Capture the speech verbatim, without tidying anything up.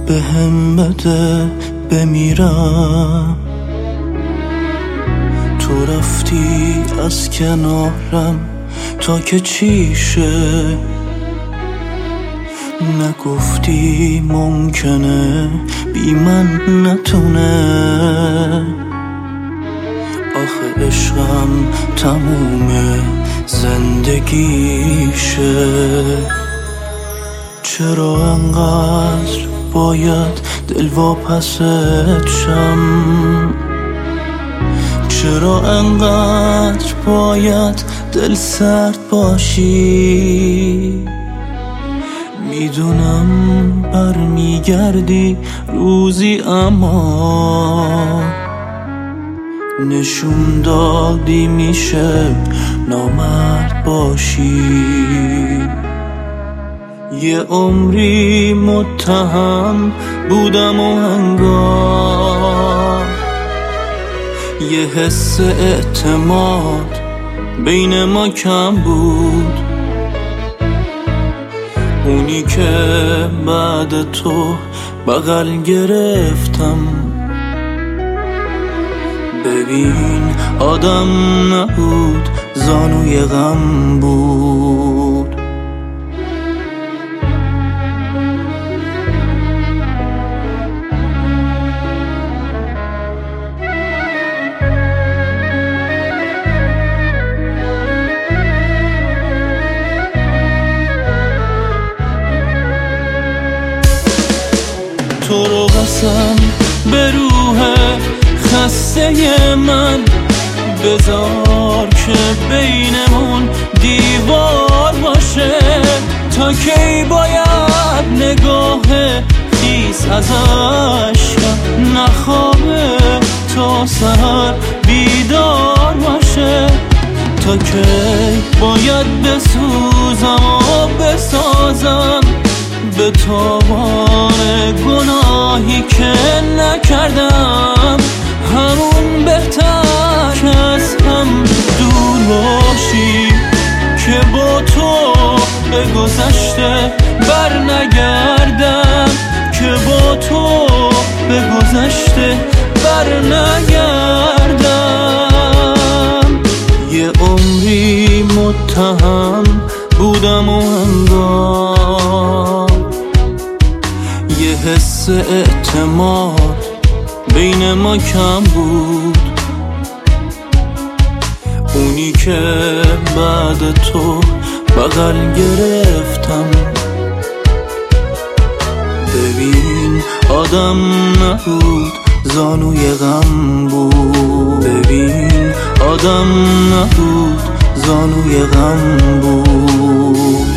به هم بده بمیرم. تو رفتی از کنارم تا که چی شه، نگفتی ممکنه بی من نتونه. آخه عشقم تموم زندگیشه. چرا انقدر باید دل واپست شم؟ چرا انقدر باید دل سرد باشی؟ میدونم برمیگردی روزی، اما نشون دادی میشه نامرد باشی. یه عمری متهم بودم و انگار یه حس اعتماد بین ما کم بود. اونی که بعد تو بغل گرفتم، ببین آدم نبود، زانوی غم بود. تو رو قسم به روح خسته من، بذار که بینمون دیوار باشه. تا کی باید نگاه خیس از عشقم نخوابه تا سحر بیدار باشه؟ تا کی باید بسوزم و بسازم به تاوان گناهی که نکردم؟ همون بهتر که از هم دور باشی، که با تو به گذشته بر نگردم، که با تو به گذشته بر نگردم. یه عمری متهم بودم و انگار یه حس اعتماد بین ما کم بود. اونی که بعد تو بغل گرفتم، ببین آدم نبود، زانوی غم بود. ببین آدم نبود، زانوی غم بود.